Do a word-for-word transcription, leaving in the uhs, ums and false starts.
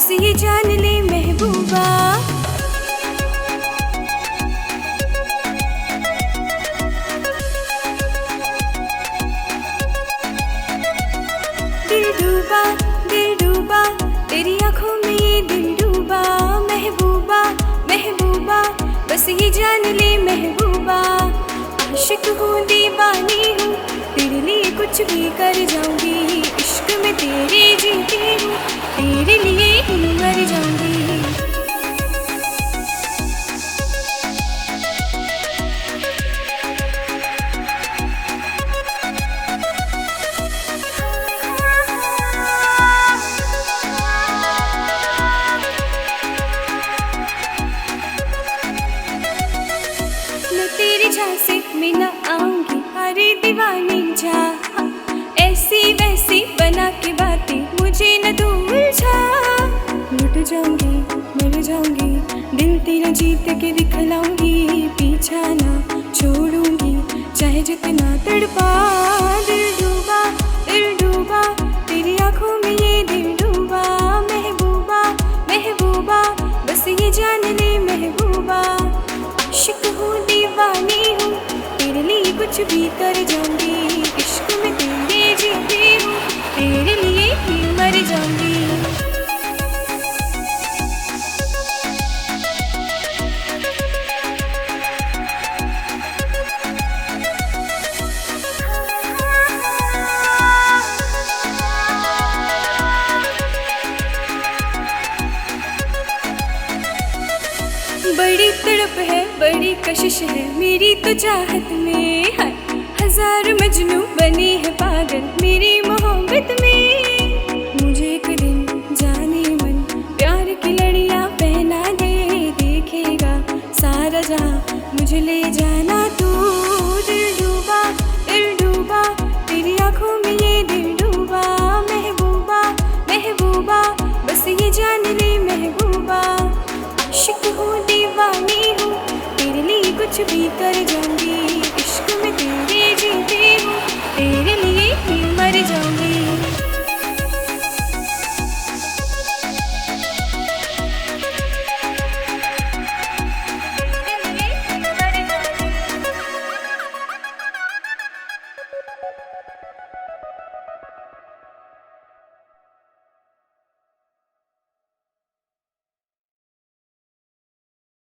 बस ये जान ले महबूबा। दिल डूबा दिल डूबा तेरी आंखों में ये दिल डूबा। महबूबा महबूबा बस ये जान ले महबूबा। आशिक हूँ दीवानी हूँ तेरे लिए कुछ भी कर जाऊंगी। इश्क में तेरे जीती हूँ तेरे लिए ही मर जाऊंगी। मैं तेरी झांसे में न आऊंगी अरे दीवानी जा। ऐसी वैसी बना के बातें मुझे न तू उलझा। लुट जाऊंगी मर जाऊंगी दिल तेरा जीत के दिखलाऊंगी। पीछा ना छोड़ूंगी चाहे जितना तड़पा। दिल डूबा दिल डूबा तेरी आंखों में ये दिल डूबा। महबूबा महबूबा बस ये जान ले महबूबा। आशिक हूँ दीवानी हूँ तेरे लिए कुछ भी कर जाऊंगी। इश्क में तेरे जीती हूँ तेरे लिए ही मर जाऊंगी। बड़ी तड़प है बड़ी कशिश है मेरी तो चाहत में। है हजार मजनू बनी है पागल मेरी मोहब्बत में। मुझे एक दिन जाने मन प्यार की लड़ियां पहना दे। देखेगा सारा जहां मुझे ले जाना तू। दिल डूबा दिल डूबा तेरी आंखों में ये दिल डूबा। महबूबा महबूबा बस ये जान ले महबूबा। आशिक हूँ दीवानी हूँ तेरे लिए कुछ भी कर जाऊंगी। इश्क में तेरे जीती हूँ तेरे लिए ही मर जाऊंगी।